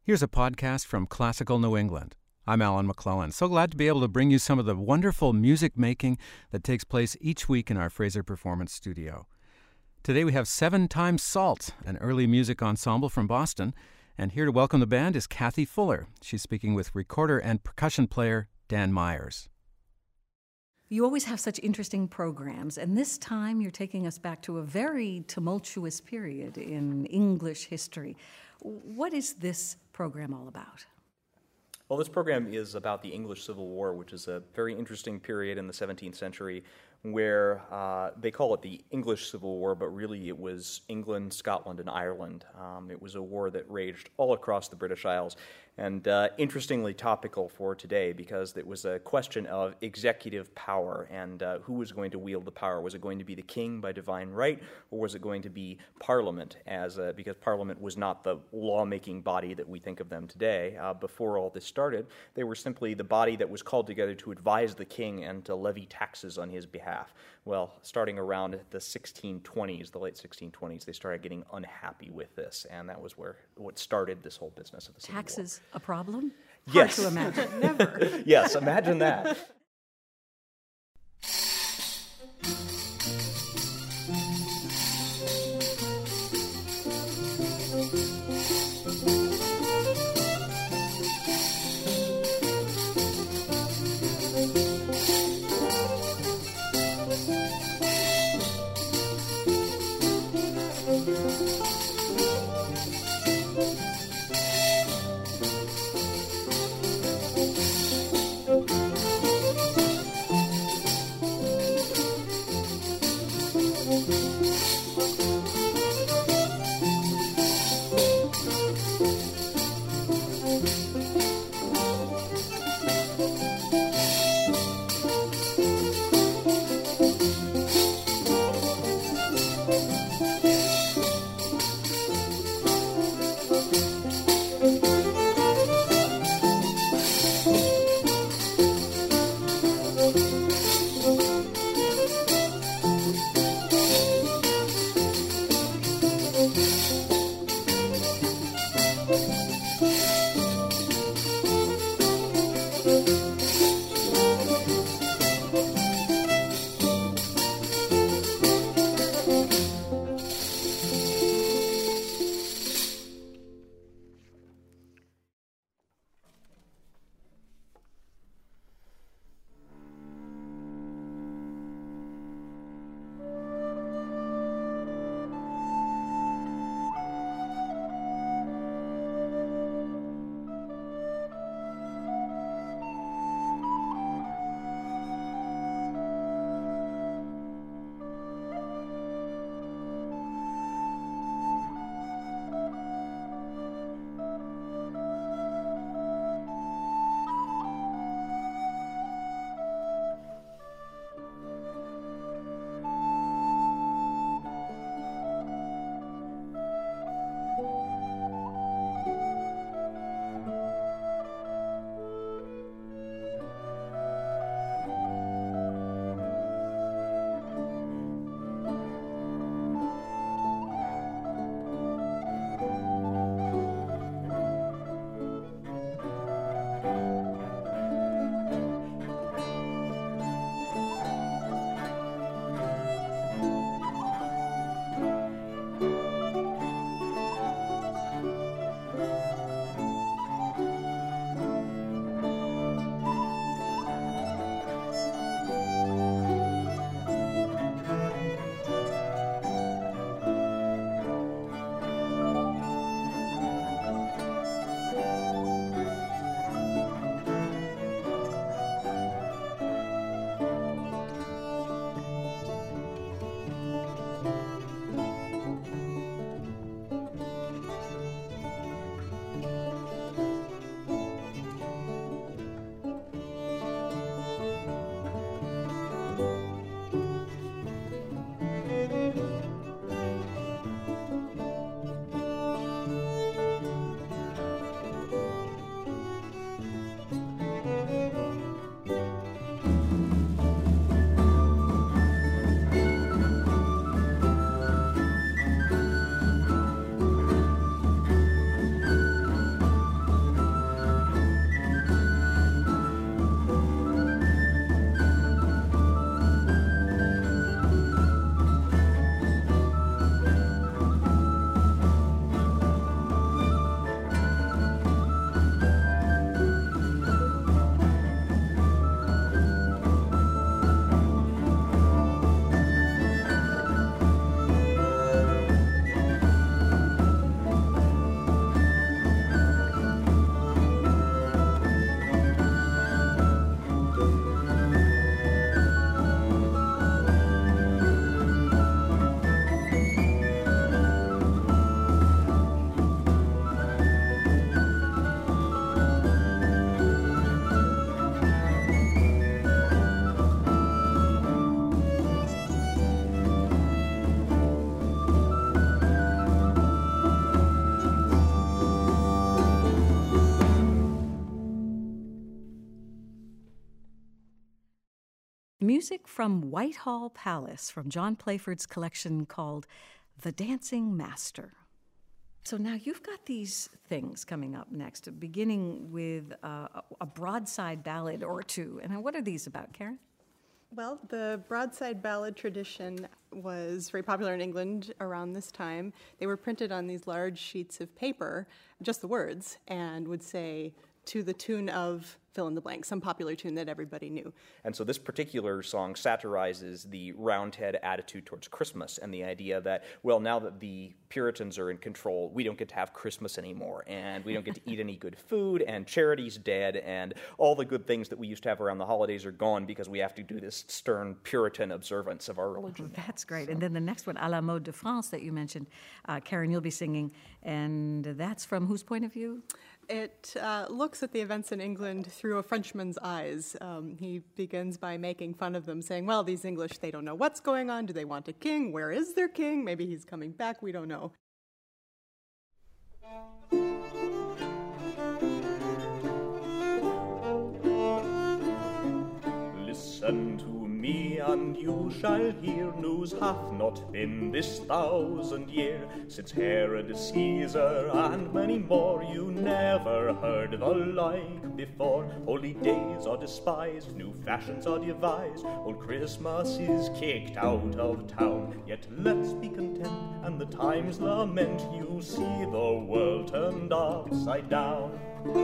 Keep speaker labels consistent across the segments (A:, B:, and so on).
A: Here's a podcast from Classical New England. I'm Alan McClellan. So glad to be able to bring you some of the wonderful music making that takes place each week in our Fraser Performance Studio. Today we have Seven Times Salt, an early music ensemble from Boston. And here to welcome the band is Kathy Fuller. She's speaking with recorder and percussion player Dan Myers.
B: You always have such interesting programs, and this time you're taking us back to a very tumultuous period in English history. What is this program all about?
C: Well, this program is about the English Civil War, which is a very interesting period in the 17th century where they call it the English Civil War, but really it was England, Scotland, and Ireland. It was a war that raged all across the British Isles, and interestingly topical for today because it was a question of executive power and who was going to wield the power. Was it going to be the king by divine right, or was it going to be Parliament, because Parliament was not the lawmaking body that we think of them today. Before all this started, they were simply the body that was called together to advise the king and to levy taxes on his behalf. Well, starting around the 1620s, the late 1620s, they started getting unhappy with this, and that was what started this whole business of the Civil War.
B: Taxes a problem?
C: Yes.
B: Hard to imagine. Never.
C: Yes, imagine that.
B: music from Whitehall Palace from John Playford's collection called The Dancing Master. So now you've got these things coming up next, beginning with a broadside ballad or two. And what are these about, Karen?
D: Well, the broadside ballad tradition was very popular in England around this time. They were printed on these large sheets of paper, just the words, and would say, to the tune of fill in the blank, some popular tune that everybody knew.
C: And so this particular song satirizes the Roundhead attitude towards Christmas and the idea that, well, now that the Puritans are in control, we don't get to have Christmas anymore, and we don't get to eat any good food, and charity's dead, and all the good things that we used to have around the holidays are gone because we have to do this stern Puritan observance of our religion.
B: That's great. So. And then the next one, À la mode de France, that you mentioned, Karen, you'll be singing, and that's from whose point of view?
D: It looks at the events in England through a Frenchman's eyes. He begins by making fun of them, saying, well, these English, they don't know what's going on. Do they want a king? Where is their king? Maybe he's coming back. We don't know.
E: Listen to me, and you shall hear news hath not been this 1,000 year, since Herod Caesar and many more you never heard the like before. Holy days are despised, new fashions are devised, old Christmas is kicked out of town. Yet let's be content and the times lament, you see the world turned upside down.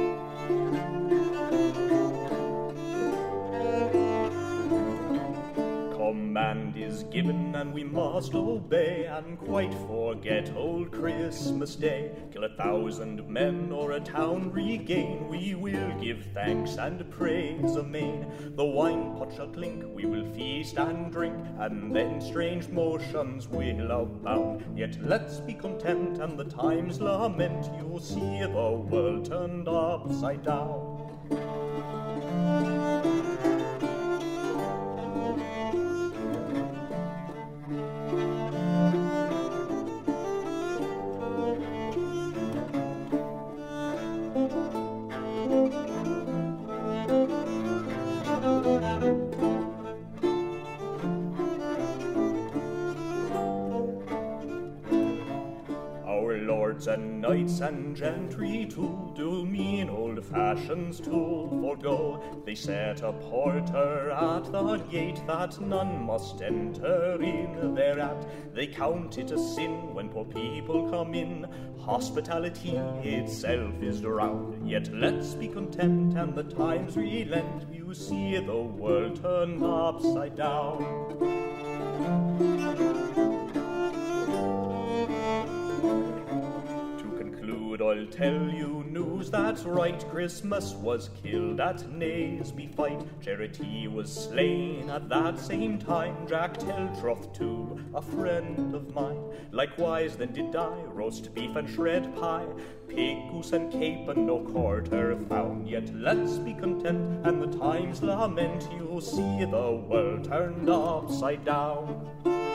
E: Command is given and we must obey, and quite forget old Christmas Day. Kill 1,000 men or a town regain, we will give thanks and praise amain. The wine pot shall clink, we will feast and drink, and then strange motions will abound. Yet let's be content and the times lament, you'll see the world turned upside down. And knights and gentry too do mean old fashions to forego. They set a porter at the gate that none must enter in thereat. They count it a sin when poor people come in. Hospitality itself is drowned. Yet let's be content and the times relent. You see the world turn upside down. I'll tell you news that's right. Christmas was killed at Naseby fight. Charity was slain at that same time. Jack Teltroth too, a friend of mine. Likewise then did die, roast beef and shred pie. Pig, goose and cape and no quarter found. Yet let's be content and the times lament. You'll see the world turned upside down.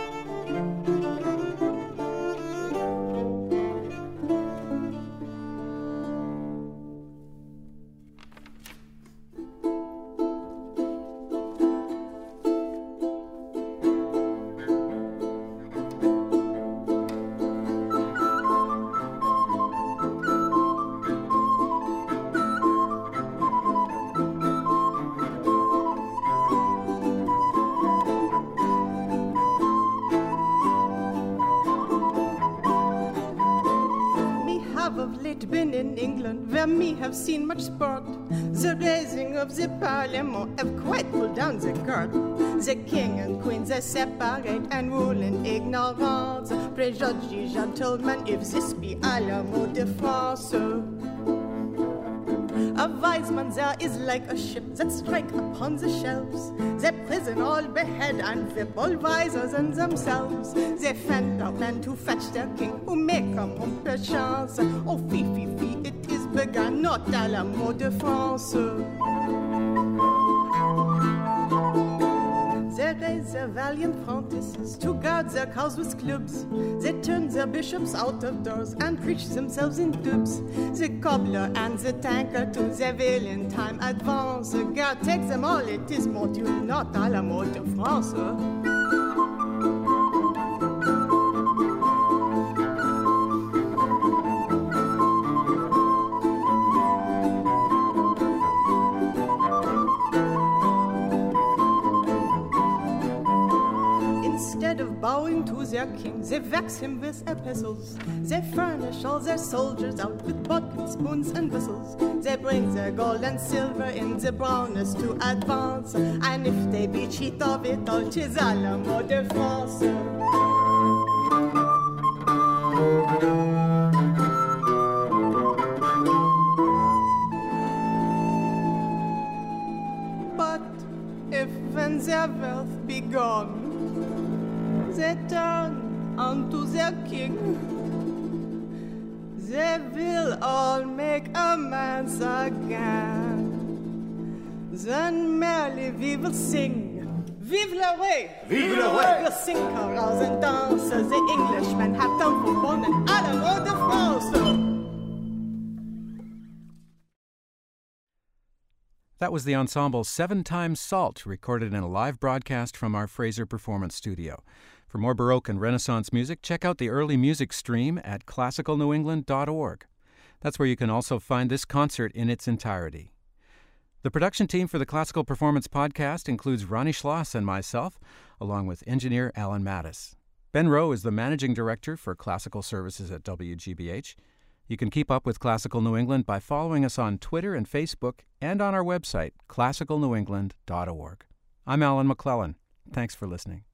D: Been in England, where me have seen much sport. The raising of the Parliament have quite pulled down the court. The king and queen, they separate and rule in ignorance. Prejudge ye gentlemen, if this be à la mode de France. A wise man there is like a ship that strike upon the shelves. They prison all behead and whip all wiser than themselves. They fend our plan to fetch their king, who may come on perchance. Oh, fie, fie, fie, it is begun, not à la mode de France. There raise their valiant prentices to guard their cause with clubs. They turn their bishops out of doors and preach themselves in tubes. The cobbler and the tanker to their will in time advance. God takes them all, it is Mordieu, not à la mode de France. Instead of bowing to their king, they vex him with epistles. They furnish all their soldiers out with bodkins, spoons, and whistles. They bring their gold and silver in the browners to advance. And if they be cheat of it all, 'tis à la mode de France. But if when their wealth be gone, they turn unto their king, they will all make amends again. Then merrily we will sing, Vive le roi!
F: Vive le roi!
D: We'll sing carouse and dance as the Englishmen have done for born and à la mode de France.
A: That was the ensemble 7 Times Salt, recorded in a live broadcast from our Fraser Performance Studio. For more Baroque and Renaissance music, check out the early music stream at classicalnewengland.org. That's where you can also find this concert in its entirety. The production team for the Classical Performance Podcast includes Ronnie Schloss and myself, along with engineer Alan Mattis. Ben Rowe is the managing director for classical services at WGBH. You can keep up with Classical New England by following us on Twitter and Facebook and on our website, classicalnewengland.org. I'm Alan McClellan. Thanks for listening.